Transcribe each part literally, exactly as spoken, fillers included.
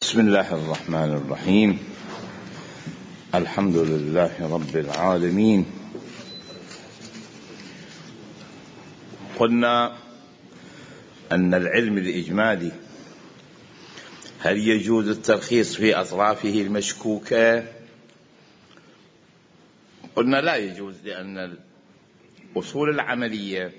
بسم الله الرحمن الرحيم. الحمد لله رب العالمين. قلنا أن العلم الإجمالي هل يجوز الترخيص في أطرافه المشكوكة؟ قلنا لا يجوز، لأن الأصول العملية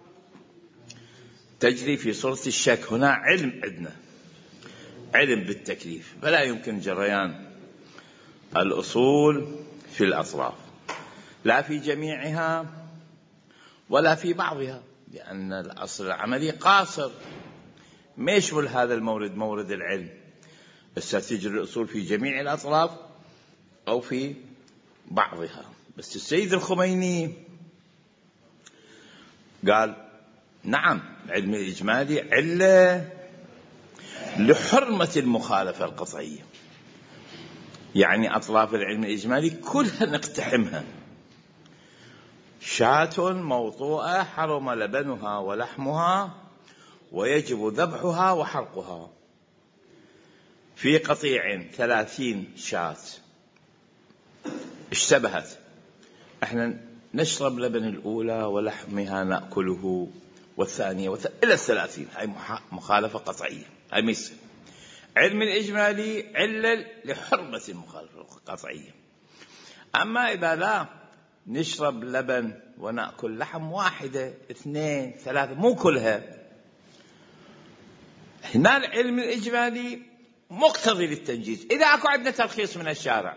تجري في صورة الشك. هنا علم عندنا علم بالتكليف، فلا يمكن جريان الأصول في الأطراف، لا في جميعها ولا في بعضها، لأن الأصل العملي قاصر ما يشمل هذا المورد مورد العلم. بس تجري الأصول في جميع الأطراف أو في بعضها. بس السيد الخميني قال نعم، العلم الإجمالي علة لحرمة المخالفة القطعية، يعني أطراف العلم الإجمالي كلها نقتحمها. شاة موطوءة حرم لبنها ولحمها ويجب ذبحها وحرقها. في قطيع ثلاثين شاة اشتبهت، احنا نشرب لبن الأولى ولحمها نأكله والثانية والثانية إلى الثلاثين، هاي مخالفة قطعية، هاي ميسر. علم الإجمالي علة لحرمة المخالفة القطعية. أما إذا لا نشرب لبن ونأكل لحم واحدة اثنين ثلاثة مو كلها، هنا العلم الإجمالي مقتضي للتنجيز. إذا أكو عندنا ترخيص من الشارع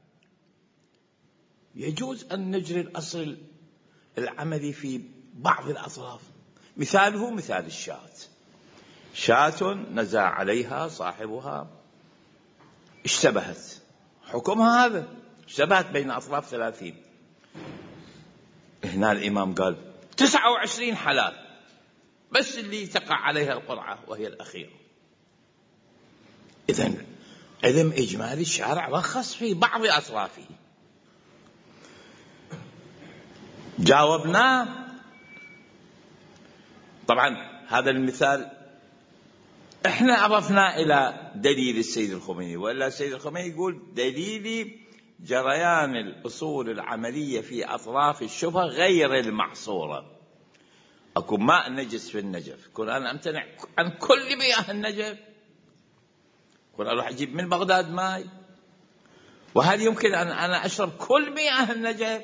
يجوز أن نجري الأصل العملي في بعض الأطراف. مثاله مثال الشاة، شاة نزع عليها صاحبها اشتبهت، حكمها هذا، اشتبهت بين أطراف ثلاثين. هنا الإمام قال تسعة وعشرين حلال، بس اللي تقع عليها القرعة وهي الأخيرة. إذن علم إجمالي الشارع رخص في بعض أطرافه. جاوبنا طبعا هذا المثال احنا عرفنا الى دليل السيد الخميني، والا السيد الخميني يقول دليلي جريان الاصول العمليه في اطراف الشبهه غير المعصوره. اكو ماء نجس في النجف، كون انا امتنع عن كل مياه النجف، كون اروح اجيب من بغداد ماء، وهل يمكن ان انا اشرب كل مياه النجف؟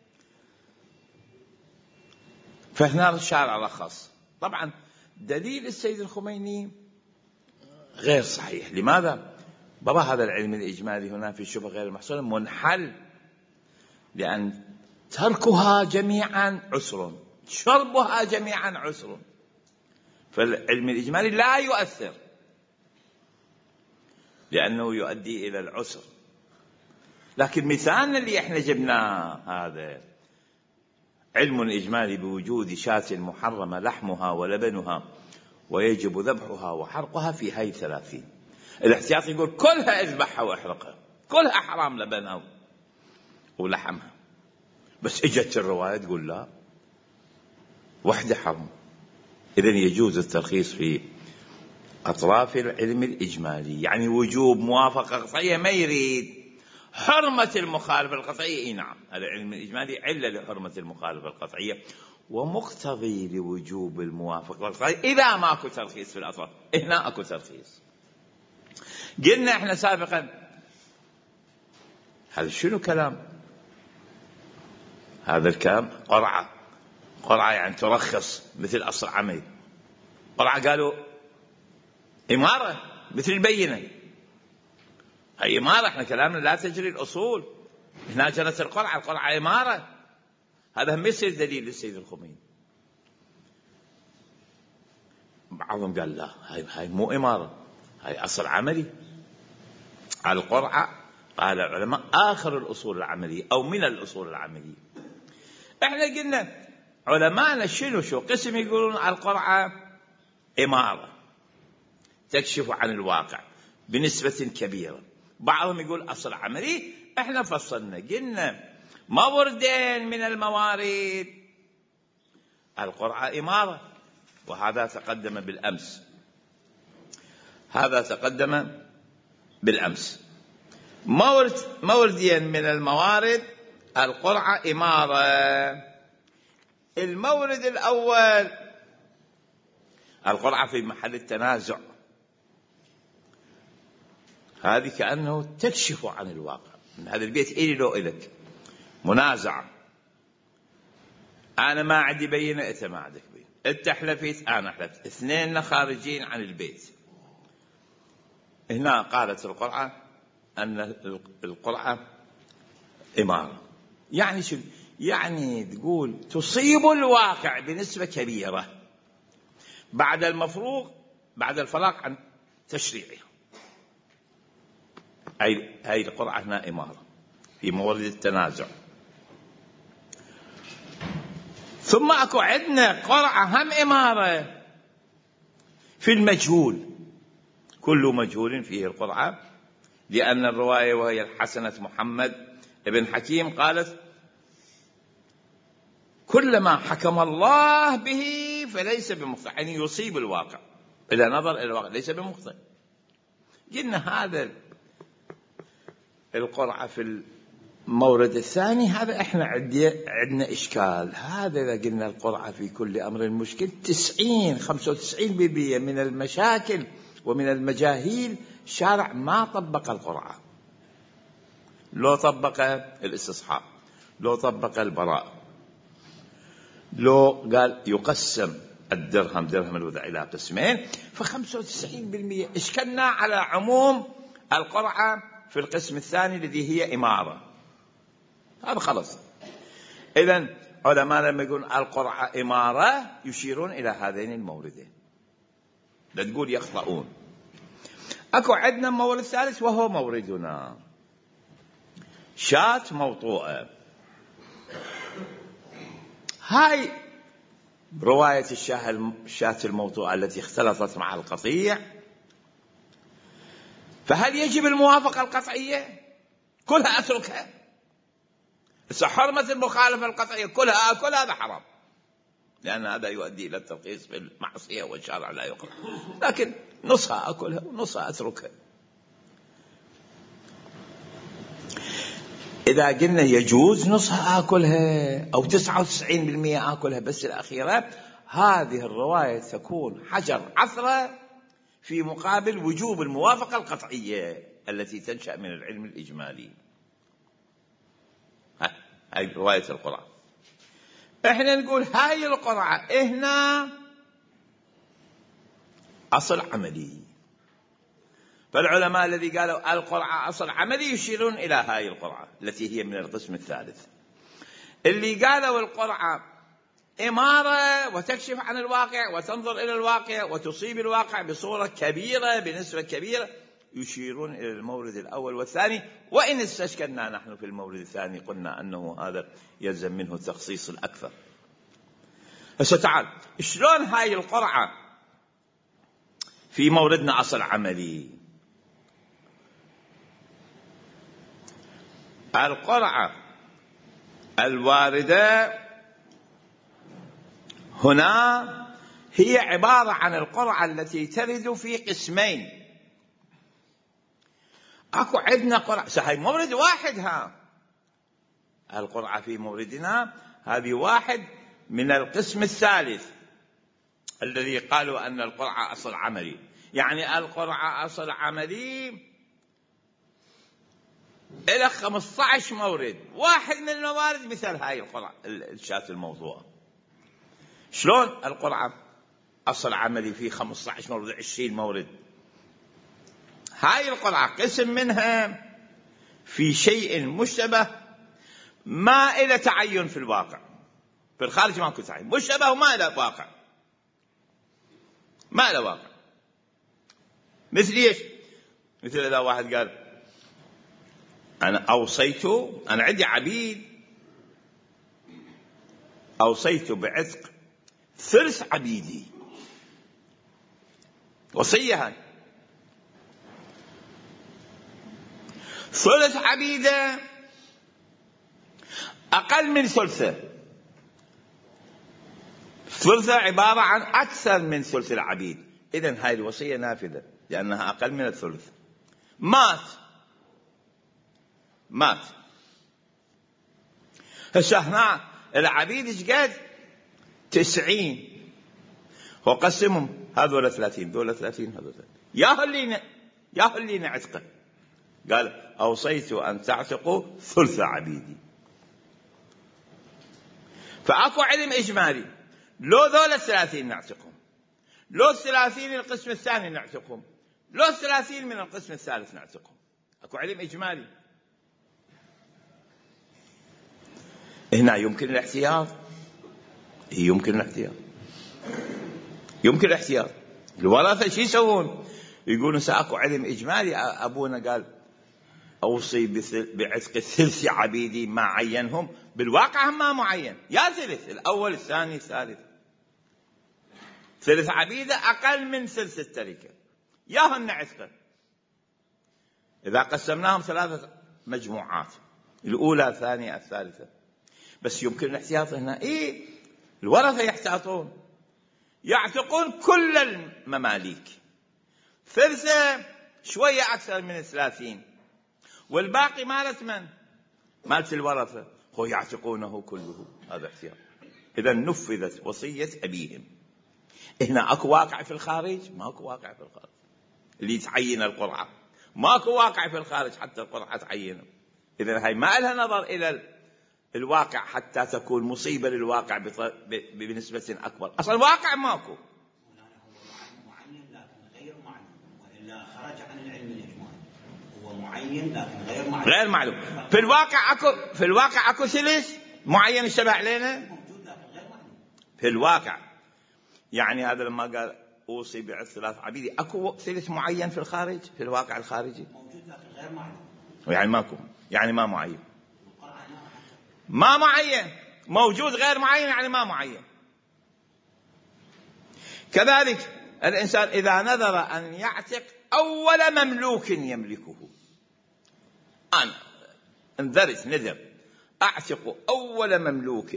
فهنا الشارع رخص. طبعا دليل السيد الخميني غير صحيح. لماذا؟ بابا هذا العلم الإجمالي هنا في الشبهة غير المحصولة منحل، لأن تركها جميعا عسر، شربها جميعا عسر، فالعلم الإجمالي لا يؤثر لأنه يؤدي إلى العسر. لكن مثالنا اللي احنا جبناه هذا علم إجمالي بوجود شاة محرمة لحمها ولبنها ويجب ذبحها وحرقها في هاي ثلاثين. الاحتياط يقول كلها اذبحها واحرقها، كلها حرام لبنها ولحمها. بس اجت الرواية تقول لا، وحدة حرام. إذن يجوز الترخيص في أطراف العلم الإجمالي، يعني وجوب موافقة قطعية ما يريد حرمة المخالفة القطعية. إيه نعم، هذا العلم الإجمالي علة لحرمة المخالفة القطعية ومقتضي لوجوب الموافقة القطعية إذا ما أكو ترخيص في الأطراف. هنا أكو ترخيص. قلنا إحنا سابقا هذا شنو كلام؟ هذا الكلام قرعة. قرعة يعني ترخص مثل أصل عملي. قرعة قالوا إمارة مثل البينة، هي إمارة. إحنا كلامنا لا تجري الأصول، هنا جرت القرعة، القرعة إمارة. هذا هم يصير دليل للسيد الخميني. بعضهم قال لا، هاي هاي مو إمارة، هاي أصل عملي. على القرعة قال العلماء آخر الأصول العملية أو من الأصول العملية. إحنا قلنا علماءنا شنو شو قسم يقولون على القرعة إمارة تكشف عن الواقع بنسبة كبيرة، بعضهم يقول أصل عملي. إحنا فصلنا قلنا موردين من الموارد، القرعة إمارة، وهذا تقدم بالأمس، هذا تقدم بالأمس. مورد موردين من الموارد القرعة إمارة. المورد الأول القرعة في محل التنازع، هذه كأنه تكشف عن الواقع، من هذا البيت إلي لو إلك منازعة، أنا ما عندي بينة أنت ما عندك بينة، أنت حلفت أنا حلفت، اثنين خارجين عن البيت. هنا قالت القرعة أن القرعة إمارة. يعني شو يعني؟ تقول تصيب الواقع بنسبة كبيرة بعد المفروغ بعد الفراغ عن تشريعها. هاي هاي القرعة هنا إمارة في مورد التنازع. ثم أكو عندنا قرعة هم إمارة في المجهول، كل مجهول فيه القرعة، لأن الرواية وهي الحسنة محمد ابن حكيم قالت كلما حكم الله به فليس بمخطئ، يعني يصيب الواقع إذا نظر إلى الواقع ليس بمخطئ. قلنا هذا القرعة في المورد الثاني، هذا احنا عندنا إشكال. هذا إذا قلنا القرعة في كل أمر مشكل، تسعين خمسة وتسعين بالمئة من المشاكل ومن المجاهيل الشارع ما طبق القرعة، لو طبق الاستصحاب، لو طبق البراء، لو قال يقسم الدرهم درهم الوضع إلى قسمين، فخمسة وتسعين بالمئة اشكلنا على عموم القرعة في القسم الثاني الذي هي إمارة. هذا خلص. إذن علماء لما يقولون القرعة إمارة يشيرون إلى هذين الموردين، لا تقول يخطئون. أكو عندنا مورد ثالث وهو موردنا شاة موطوءة. هاي رواية الشاة الموطوءة التي اختلطت مع القطيع، فهل يجب الموافقة القطعية؟ كلها أتركها. حرمة المخالفة القطعية كلها أكل، هذا حرام، لأن هذا يؤدي إلى الترخيص بالمعصية والشرع لا يقرأ. لكن نصها أكلها ونصها أتركها. إذا قلنا يجوز نصها آكلها أو تسعة وتسعين بالمئة آكلها، بس الأخيرة هذه الرواية تكون حجر عثرة في مقابل وجوب الموافقة القطعية التي تنشأ من العلم الإجمالي. هاي رواية القرعة. احنا نقول هاي القرعة هنا أصل عملي، فالعلماء الذي قالوا القرعة أصل عملي يشيرون إلى هاي القرعة التي هي من القسم الثالث. اللي قالوا القرعة إمارة وتكشف عن الواقع وتنظر إلى الواقع وتصيب الواقع بصورة كبيرة بنسبة كبيرة يشيرون إلى المورد الأول والثاني. وإن استشكلنا نحن في المورد الثاني قلنا أنه هذا يلزم منه التخصيص الأكثر. هسه تعال شلون هاي القرعة في موردنا أصل عملي؟ القرعة الواردة هنا هي عبارة عن القرعة التي ترد في قسمين. أكو عندنا قرعة هاي مورد واحد، ها القرعة في موردنا هذه واحد من القسم الثالث الذي قالوا أن القرعة أصل عملي. يعني القرعة أصل عملي إلى خمسة عشر مورد، واحد من الموارد مثل هاي القرعة الشاة الموضوع. شلون القرعة أصل عملي في خمسة عشر مورد عشرين مورد؟ هاي القرعة قسم منها في شيء مشتبه ما إلى تعين في الواقع، في الخارج ما كنت تعين، مشتبه وما إلى واقع، ما إلى واقع. مثل إيش؟ مثل إذا واحد قال أنا أوصيت، أنا عندي عبيد أوصيت بعتق ثلث عبيدي، وصية هاي ثلث عبيدة أقل من ثلثة، ثلثة عبارة عن أكثر من ثلث العبيد، إذن هاي الوصية نافذة لأنها أقل من الثلث. مات مات هسه هنا العبيد ايش قد؟ تسعين، وقسمهم هذول ثلاثين ذول ثلاثين هذول ثلاثين، يا اللي يا اللي نعتقه. قال أوصيت أن تعتقوا ثلث عبيدي. فأكو علم إجمالي، لو ذول الثلاثين نعتقهم، لو الثلاثين القسم الثاني نعتقهم، لو الثلاثين من القسم الثالث نعتقهم. أكو علم إجمالي. هنا يمكن الاحتياط، يمكن الاحتياط يمكن الاحتياط الورثة شو يسوون؟ يقولون سأكو علم إجمالي، أبونا قال أوصي بعتق الثلث عبيدي ما عينهم، بالواقع هم ما معين، يا ثلث الأول الثاني الثالث، ثلث عبيدة أقل من ثلث التركة، ياهن عتقه. إذا قسمناهم ثلاثة مجموعات، الأولى الثانية الثالثة، بس يمكن الاحتياط هنا. إيه الورثة يحتاطون، يعتقون كل المماليك، ثلثة شوية أكثر من الثلاثين، والباقي مالت من؟ مالت الورثة، هو يعتقونه كله. هذا احتياط. إذا نفذت وصية أبيهم. هنا أكو واقع في الخارج؟ ما أكو واقع في الخارج اللي تعين القرعة، ما أكو واقع في الخارج حتى القرعة تعينه. إذا هاي ما لها نظر إلى الواقع حتى تكون مصيبة للواقع بنسبة أكبر. أصلا الواقع ماكو، معين لكن غير معلوم، وإلا خرج عن العلم الإجمالي. هو معين لكن غير معلوم، غير معلوم. في الواقع أكو في الواقع أكو ثلث معين اشتبه علينا موجود لكن غير معلوم في الواقع. يعني هذا لما قال أوصي بعث ثلاث عبيدي، أكو ثلث معين في الخارج، في الواقع الخارجي موجود لكن غير معلوم. يعني ماكو، يعني ما معين، ما معين، موجود غير معين يعني ما معين. كذلك الإنسان إذا نذر أن يعتق أول مملوك يملكه، أنا انذرت نذر أعتق أول مملوك،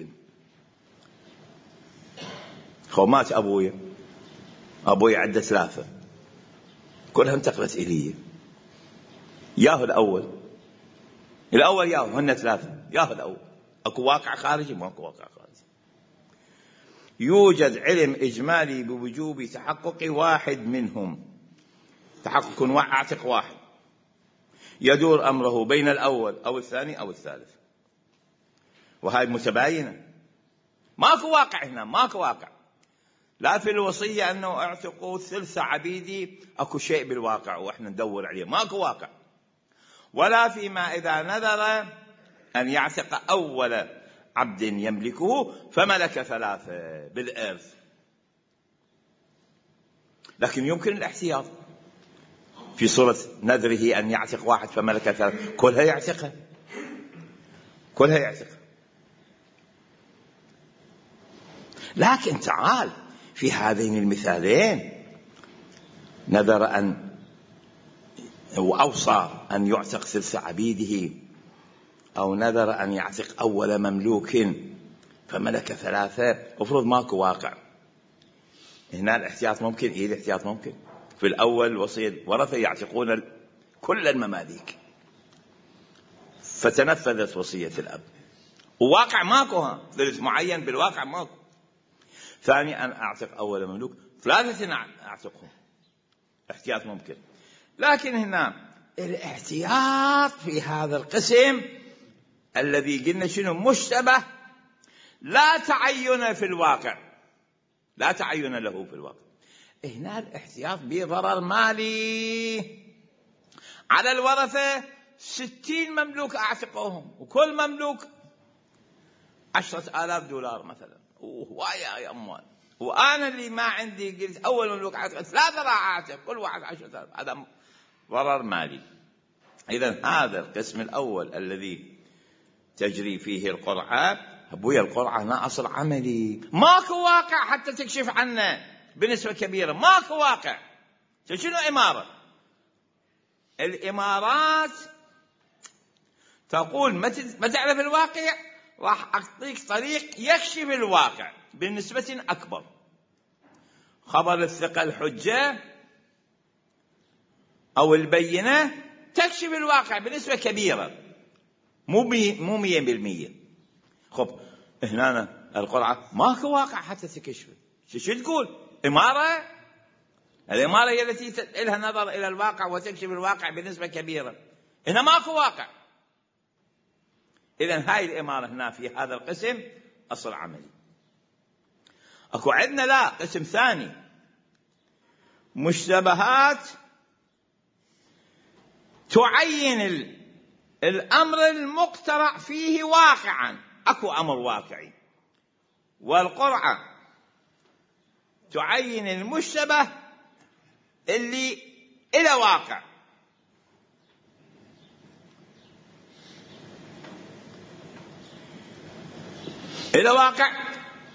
خو مات أبوي، أبوي عنده ثلاثة كلها انتقلت إلي، ياهو الأول الأول ياهو هن ثلاثة، ياهو الأول. أكو واقع خارجي؟ ما أكو واقع خارجي. يوجد علم إجمالي بوجوب تحقق واحد منهم، تحقق أعتق واحد، يدور أمره بين الأول أو الثاني أو الثالث، وهذه متباينة. ماكو واقع هنا، ماكو واقع لا في الوصية أنه اعتقوا ثلث عبيدي، أكو شيء بالواقع وإحنا ندور عليه، ماكو واقع. ولا فيما إذا نذر أن يعتق أول عبد يملكه فملك ثلاثة بالإرث. لكن يمكن الاحتياط في صورة نذره أن يعتق واحد فملك ثلاثة، كلها يعتقها، كلها يعتقها. لكن تعال في هذين المثالين، نذر أن وأوصى أن يعتق ثلث عبيده، أو نذر أن يعتق أول مملوك فملك ثلاثة، أفرض ماكو واقع. هنا الاحتياط ممكن، إيه الاحتياط ممكن. في الأول وصية ورثة يعتقون كل المماليك، فتنفذت وصية الأب، وواقع ماكو، ثلث معين بالواقع ماكو. ثاني أن أعتق أول مملوك، ثلاثة أعتقهم، احتياط ممكن. لكن هنا الاحتياط في هذا القسم الذي قلنا شنو مشتبه، لا تعين في الواقع، لا تعين له في الواقع. هنا الاحتياط بضرر مالي على الورثة. ستين مملوك أعتقوهم، وكل مملوك عشرة آلاف دولار مثلا، وهواية يا أموال، وأنا اللي ما عندي قلت أول مملوك أعتق ثلاثة راح أعتق كل واحد عشرة آلاف، هذا ضرر مالي. إذن هذا القسم الأول الذي تجري فيه القرعة، أبويا القرعة هنا أصل عملي، ماكو واقع حتى تكشف عنه بنسبة كبيرة، ماكو واقع. شنو إمارة؟ الإمارات تقول ما تعرف الواقع، راح أعطيك طريق يكشف الواقع بنسبة أكبر. خبر الثقة الحجة أو البينة تكشف الواقع بنسبة كبيرة، مو مي مو مية بالمية. خب هنا القرعة ماكو واقع حتى تكشف. شو تقول؟ إمارة؟ الإمارة هي التي لها نظر إلى الواقع وتكشف الواقع بنسبة كبيرة. هنا ماكو واقع. إذن هاي الإمارة هنا في هذا القسم أصل عملي. أكو عندنا لا قسم ثاني، مشتبهات تعين الأمر المقترع فيه واقعا. أكو أمر واقعي، والقرعة تعين المشتبه اللي إلى واقع. إلى واقع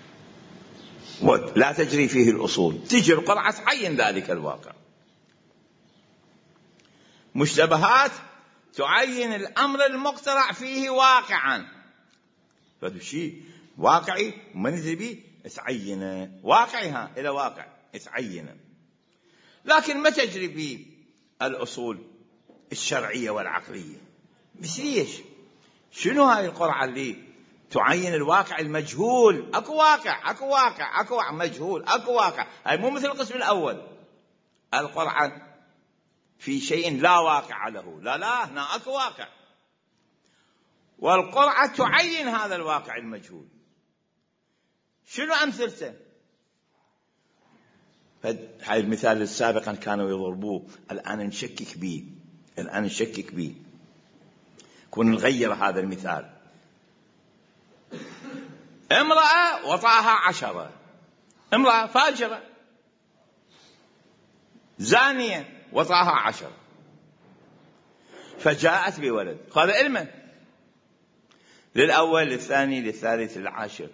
لا تجري فيه الأصول، تجي القرعة تعين ذلك الواقع. مشتبهات تعين الأمر المقترع فيه واقعا. فهذا شيء واقعي وما ندري به تعينه، واقعها إلى واقع تعينه، لكن ما تجري فيه الأصول الشرعية والعقلية. بس ليش؟ شنو هاي القرعة اللي تعين الواقع المجهول؟ اكو واقع اكو واقع اكو واقع مجهول، اكو واقع. هاي مو مثل القسم الاول، القرعة في شيء لا واقع له. لا لا، هنا اكو واقع، والقرعة تعين هذا الواقع المجهول. شنو امثلته؟ هاي المثال السابقا كانوا يضربوه، الان نشكك به، الان نشكك به، كون نغير هذا المثال. امرأة وطاها عشرة، امرأة فاجرة زانية وطاها عشرة، فجاءت بولد. هذا علمه للأول للثاني للثالث للعاشر.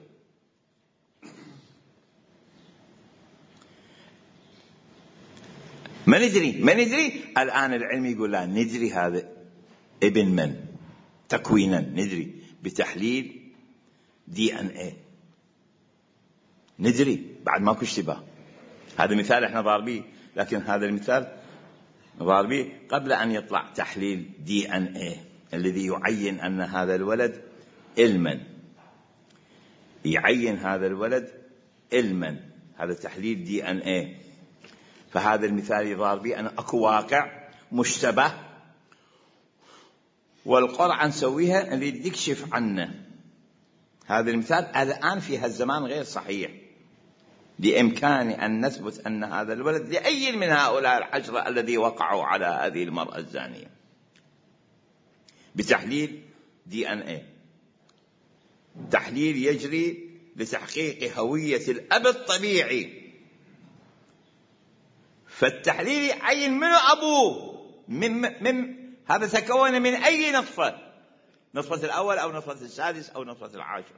ما ندري ما ندري الآن العلم يقول لا ندري هذا ابن من تكوينا، ندري بتحليل دي ان ايه، ندري بعد ماكو اشتباه. هذا مثال احنا ضاربيه، لكن هذا المثال ضاربيه قبل ان يطلع تحليل دي ان ايه الذي يعين ان هذا الولد علما، يعين هذا الولد علما، هذا تحليل دي ان ايه. فهذا المثال يضار به أن أكو واقع مشتبه، والقرعة نسويها اللي تكشف عنه. هذا المثال الآن في هالزمان غير صحيح، بإمكاني أن نثبت أن هذا الولد لأي من هؤلاء العشرة الذي وقعوا على هذه المرأة الزانية بتحليل دي ان ايه، تحليل يجري لتحقيق هوية الأب الطبيعي. فالتحليل يعين منو أبوه، من, من هذا تكون من أي نطفة، نطفة الأول أو نطفة السادس أو نطفة العاشر،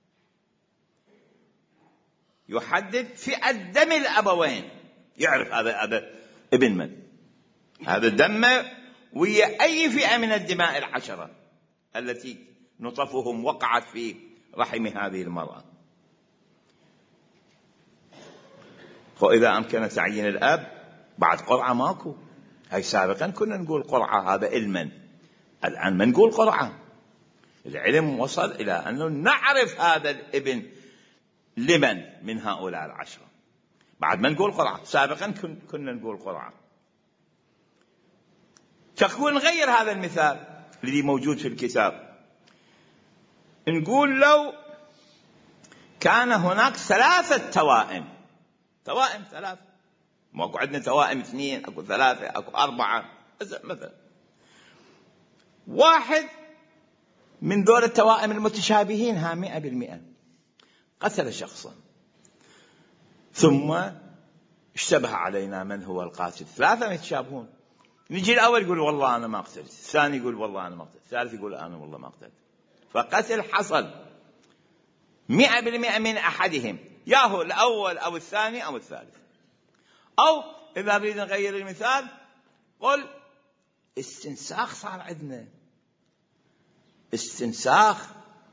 يحدد فئة دم الأبوين، يعرف هذا هذا ابن من، هذا دم ويا أي فئة من الدماء العشرة التي نطفهم وقعت في رحم هذه المرأة. وإذا أمكن تعيين الأب بعد قرعة ماكو. هاي سابقا كنا نقول قرعة هذا علما، الآن ما نقول قرعة. العلم وصل إلى أنه نعرف هذا الابن لمن من هؤلاء العشرة، بعد ما نقول قرعة. سابقا كنا نقول قرعة. تقول نغير هذا المثال الذي موجود في الكتاب، نقول لو كان هناك ثلاثة توائم، توائم ثلاثة، ماكو عندنا توائم اثنين، اكو ثلاثة، اكو أربعة مثلا، واحد من دول التوائم المتشابهين ها مئة بالمئة قتل شخصا، ثم اشتبه علينا من هو القاتل، ثلاثة يتشابهون، نجي الأول يقول والله أنا ما قتلت، الثاني يقول والله أنا ما قتلت، الثالث يقول أنا والله ما قتلت. فقتل حصل مئة بالمئة من أحدهم، ياهو الأول أو الثاني أو الثالث. أو إذا نريد نغير المثال قل استنساخ صار عندنا، استنساخ.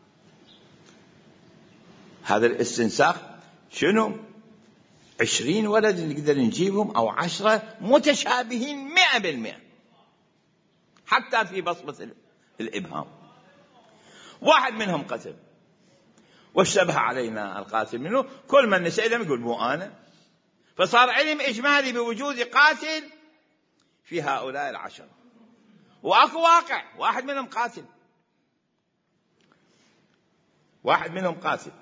هذا الاستنساخ شنو؟ عشرين ولد نقدر نجيبهم أو عشرة متشابهين مئة بالمئة، حتى في بصمة الإبهام. واحد منهم قتل واشتبه علينا القاتل منه، كل من نسأله يقول مو أنا، فصار علم إجمالي بوجود قاتل في هؤلاء العشرة، وأكو واقع واحد منهم قاتل، واحد منهم قاتل.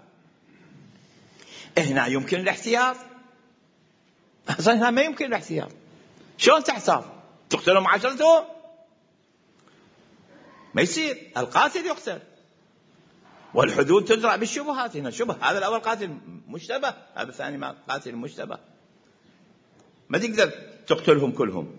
هنا يمكن الاحتياط، أصلا هنا ما يمكن الاحتياط. شلون تحتاط؟ تقتلهم عشرتهم؟ ما يصير، القاتل يقتل والحدود تزرع بالشبهات. هنا شبه، هذا الأول قاتل مشتبه، هذا الثاني ما قاتل مشتبه، ما تقدر تقتلهم كلهم.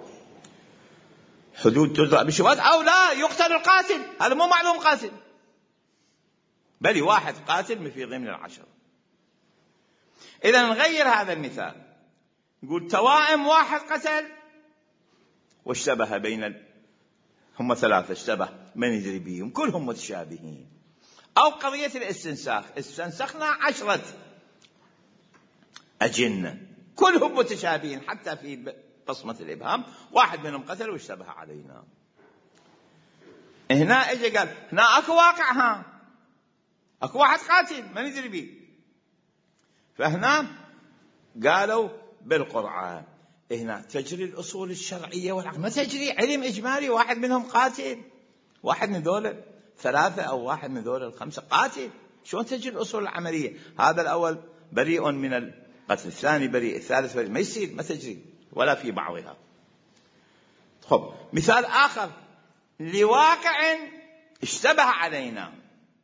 حدود تزرع بالشبهات، أو لا يقتل القاتل، هذا مو معلوم قاتل، بل واحد قاتل في ضمن العشرة. إذا نغير هذا المثال، نقول توائم واحد قتل واشتبه بين ال... هم ثلاثة اشتبه من يدري بهم، كلهم متشابهين. أو قضية الاستنساخ، استنسخنا عشرة أجنة كلهم متشابهين حتى في بصمة الإبهام، واحد منهم قتل واشتبه علينا. هنا اجى قال هنا اكو واقع، ها اكو واحد قاتل ما ندري به، فهنا قالوا بالقرعة. هنا تجري الأصول الشرعية والعقل، ما تجري علم إجمالي واحد منهم قاتل، واحد من ذول ثلاثة أو واحد من ذول الخمسة قاتل، شلون تجري الأصول العملية؟ هذا الأول بريء من القتل، الثاني بريء، الثالث بريء، ما يصير، ما تجري ولا في بعضها. خب مثال آخر لواقع اشتبه علينا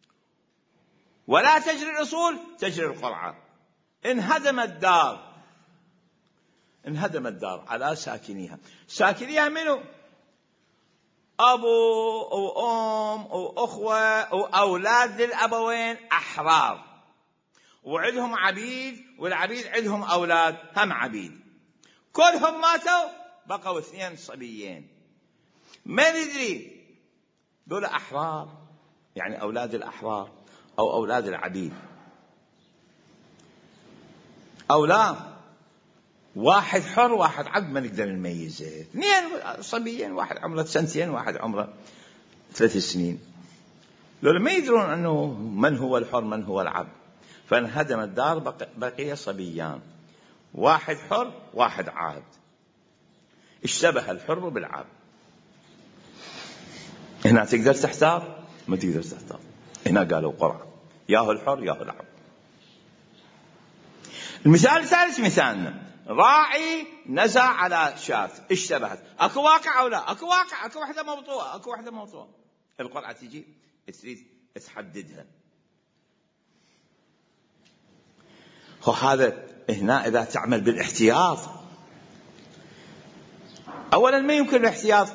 ولا تجري الأصول، تجري القرعة. انهدم الدار، انهدم الدار على ساكنيها، ساكنيها منو؟ أبو وأم وأخوة وأولاد للأبوين أحرار، وعندهم عبيد، والعبيد عندهم أولاد هم عبيد، كلهم ماتوا، بقوا اثنين صبيين. ما ندري دول أحرار يعني أولاد الأحرار أو أولاد العبيد أو لا، واحد حر واحد عبد ما نقدر نميزه، اثنين صبيين، واحد عمره سنتين واحد عمره ثلاث سنين، لولا ما يدرون أنه من هو الحر من هو العبد. فانهدم الدار، بقي صبيان، واحد حر واحد عبد، اشتبه الحر بالعبد. هنا تقدر تحتار؟ ما تقدر تحتار. هنا قالوا قرعة، ياهو الحر ياهو العبد. المثال الثالث مثالنا، راعي نزع على شاة اشتبهت، اكو واقع او لا؟ اكو واقع، اكو وحده موضوعه، اكو وحده موضوعه. القرعة تجي تريد تحددها. هو هذا هنا اذا تعمل بالاحتياط، اولا ما يمكن الاحتياط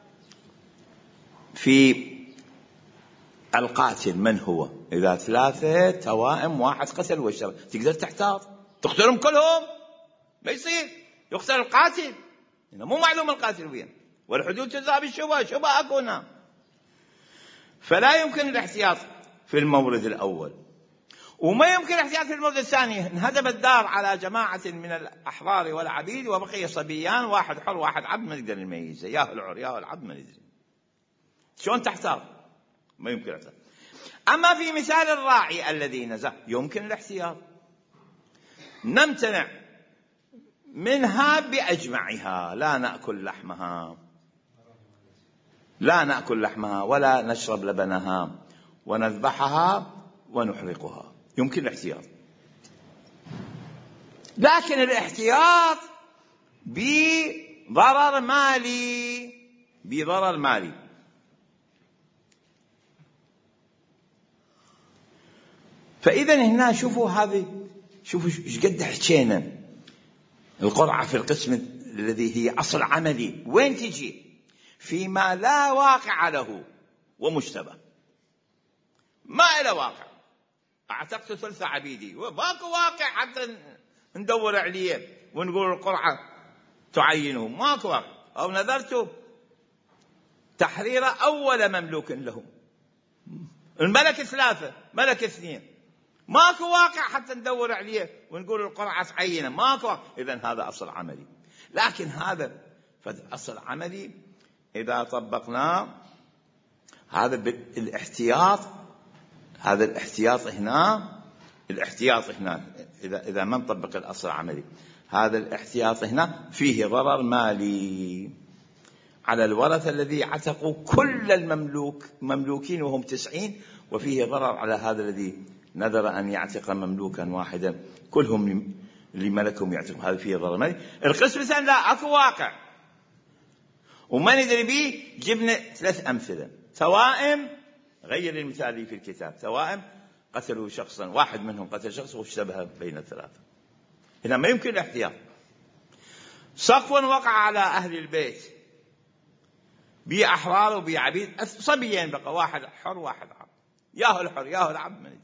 في القاتل من هو. اذا ثلاثة توائم واحد قتل واشتبه، تقدر تحتاط تقتلهم كلهم؟ ما يصير، يقتل القاتل، هنا مو معلوم القاتل وين، والحدود تزرع بالشبهة، شبهة اكو هنا. فلا يمكن الاحتياط في المورد الأول، وما يمكن الاحتياط في المورد الثاني. انهدم الدار على جماعة من الأحرار والعبيد وبقي صبيان، واحد حر واحد عبد ما نقدر نميزه، ياهو الحر ياهو العبد ما ندري. شلون تحتاط؟ ما يمكن الاحتياط. أما في مثال الراعي الذي نزع يمكن الاحتياط، نمتنع منها بأجمعها، لا نأكل لحمها، لا نأكل لحمها ولا نشرب لبنها، ونذبحها ونحرقها، يمكن الاحتياط. لكن الاحتياط بضرر مالي، بضرر مالي. فإذا هنا شوفوا هذه، شوفوا ايش قد حكينا. القرعة في القسم الذي هي أصل عملي وين تجي؟ فيما لا واقع له ومشتبه، ما له واقع. اعتقت ثلث عبيدي وماكو واقع حتى ندور عليه ونقول القرعة تعينه، ماكو واقع. أو نذرت تحرير أول مملوك لهم، الملك ثلاثة ملك اثنين، ماكو واقع حتى ندور عليه ونقول القرعة تعينه، ماكو واقع. إذن هذا أصل عملي. لكن هذا أصل عملي إذا طبقنا هذا بالاحتياط، هذا الاحتياط هنا، الاحتياط هنا إذا إذا ما نطبق الأصل العملي، هذا الاحتياط هنا فيه ضرر مالي على الورثة الذي اعتقوا كل المملوك مملوكين وهم تسعين، وفيه ضرر على هذا الذي نذر أن يعتق مملوكا واحدا كلهم لملكهم يعتقون، هذا فيه ضرر مالي. القسم الثاني لا أكو واقع وما ندري به، جبنا ثلاث أمثلة. توائم، غير المثال في الكتاب، توائم قتلوا شخصا، واحد منهم قتل شخص واشتبه بين الثلاثة، هنا ما يمكن الاحتياط. سقف وقع على أهل البيت بي أحرار وبي عبيد، صبيين بقى، واحد حر واحد عبد، ياهو الحر ياهو العبد ما ندري.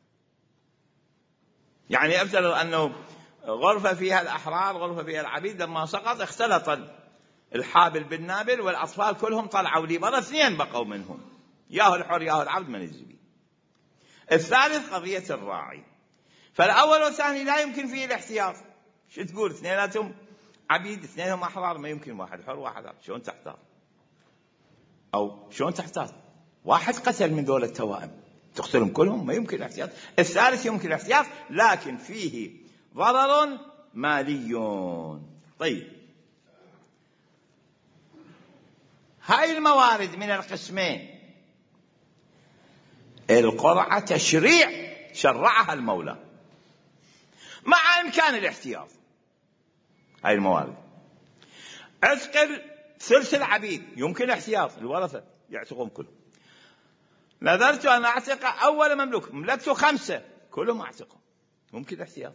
يعني أفترض أنه غرفة فيها الأحرار غرفة فيها العبيد، لما سقط اختلط الحابل بالنابل والأطفال كلهم طلعوا لي برا، اثنين بقوا منهم، ياهو الحر ياهو العبد ما ندري. الثالث قضية الراعي، فالأول والثاني لا يمكن فيه الاحتياط. شو تقول؟ اثنيناتهم عبيد اثنينهم أحرار، ما يمكن واحد حر واحد عبد، شلون تحتار؟ أو شلون تحتار؟ واحد قتل من دول التوائم تقتلهم كلهم، ما يمكن الاحتياط. الثالث يمكن الاحتياط لكن فيه ضرر مالي. طيب، هاي الموارد من القسمين، القرعة تشريع شرعها المولى مع إمكان الاحتياط. هاي الموارد، عتق ثلث العبيد يمكن احتياط، الورثة يعتقون كلهم. نذرت أن أعتق أول مملوك، ملكته خمسة كلهم أعتقهم، ممكن احتياط.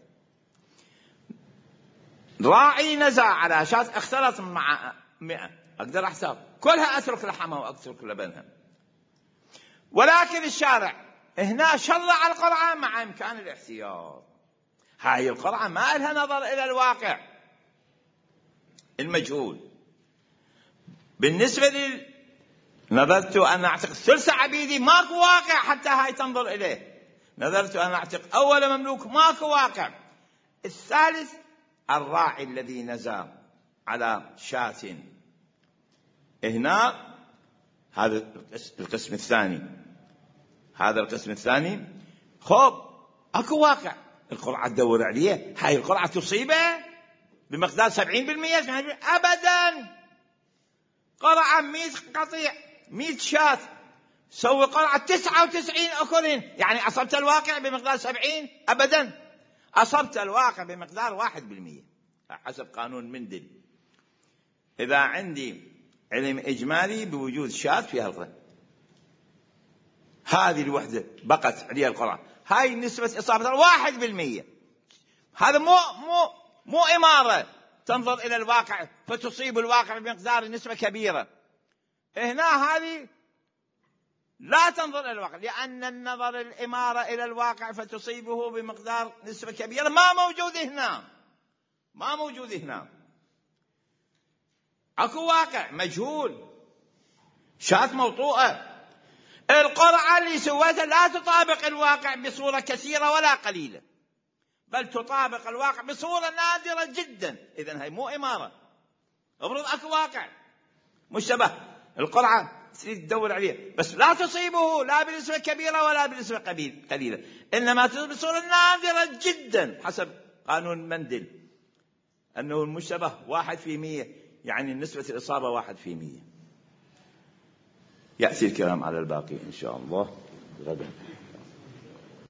راعي نزع على شاة اختلط مع مئة، أقدر أحتاط كلها، أترك لحمها وأترك لبنها. ولكن الشارع هنا شرع القرعة مع إمكان الاحتياط. هاي القرعة ما لها نظر إلى الواقع المجهول. بالنسبة لي نذرت أن أعتق ثلث عبيدي، ماكو واقع حتى هاي تنظر إليه. نذرت أن أعتق أول مملوك، ماكو واقع. الثالث الراعي الذي نزع على شاة، هنا هذا القسم الثاني، هذا القسم الثاني خب اكو واقع، القرعة تدور عليه، هاي القرعة تصيبه بمقدار سبعين بالمئة ابدا. قرعة مئة قطيع مئة شاة، سوي قرعة تسعة وتسعين اكلين، يعني اصبت الواقع بمقدار سبعين ابدا، اصبت الواقع بمقدار واحد بالمئة حسب قانون مندل. اذا عندي علم إجمالي بوجود شاة فيها القرعة، هذه الوحدة بقت عليها القرعة، هاي نسبة إصابة واحد بالمية. هذا مو مو مو إمارة تنظر إلى الواقع فتصيب الواقع بمقدار نسبة كبيرة. هنا هذه لا تنظر إلى الواقع، لأن النظر الإمارة إلى الواقع فتصيبه بمقدار نسبة كبيرة ما موجود هنا، ما موجود هنا. اكو واقع مجهول، شاة موطوءة. القرعة اللي سويتها لا تطابق الواقع بصورة كثيرة ولا قليلة، بل تطابق الواقع بصورة نادرة جدا. إذن هاي مو إمارة. افرض اكو واقع مشتبه، القرعة تريد تدور عليه بس لا تصيبه لا بنسبة كبيرة ولا بنسبة قليلة، إنما تصيب بصورة نادرة جدا حسب قانون مندل، أنه المشتبه واحد في مية، يعني نسبة الإصابة واحد في مية. يأتي الكلام على الباقي إن شاء الله غدا.